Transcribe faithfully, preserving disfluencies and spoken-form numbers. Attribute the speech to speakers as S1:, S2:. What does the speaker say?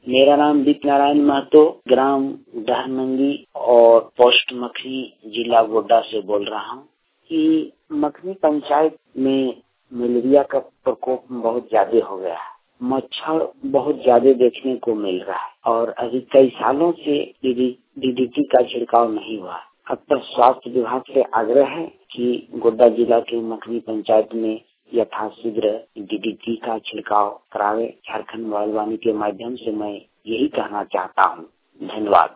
S1: मेरा नाम दीप नारायण महतो, ग्राम डहरमंगी और पोस्ट मखनी, जिला गोड्डा से बोल रहा हूँ कि मखनी पंचायत में मलेरिया का प्रकोप बहुत ज्यादा हो गया है। मच्छर बहुत ज्यादा देखने को मिल रहा है और अभी कई सालों से डीडीटी का छिड़काव नहीं हुआ। अब तक स्वास्थ्य विभाग से आग्रह है कि गोड्डा जिला के मखनी पंचायत में यथाशीघ्र डीडीटी का छिड़काव करावे। झारखंड बागवानी के माध्यम से मैं यही कहना चाहता हूँ। धन्यवाद।